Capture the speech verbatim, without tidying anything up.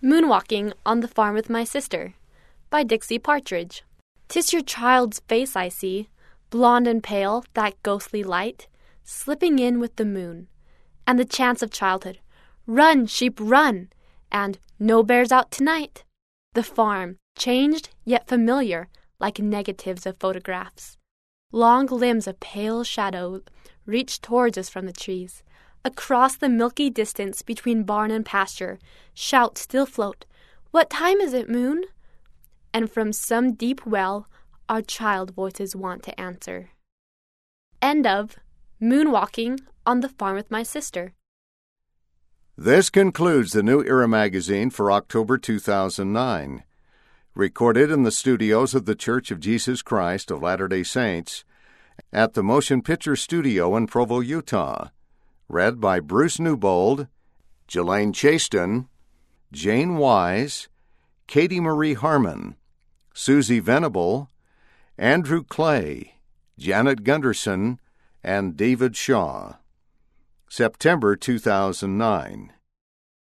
Moonwalking on the Farm with My Sister by Dixie Partridge. 'Tis your child's face I see, blonde and pale, that ghostly light, slipping in with the moon, and the chants of childhood, run, sheep, run, and no bears out tonight. The farm, changed yet familiar, like negatives of photographs. Long limbs of pale shadow reach towards us from the trees. Across the milky distance between barn and pasture, shouts still float, "What time is it, moon?" And from some deep well, our child voices want to answer. End of Moonwalking on the Farm with My Sister. This concludes the New Era magazine for October two thousand nine. Recorded in the studios of the Church of Jesus Christ of Latter-day Saints at the Motion Picture Studio in Provo, Utah. Read by Bruce Newbold, Jelaine Chaston, Jane Wise, Katie Marie Harmon, Susie Venable, Andrew Clay, Janet Gunderson, and David Shaw. September two thousand nine.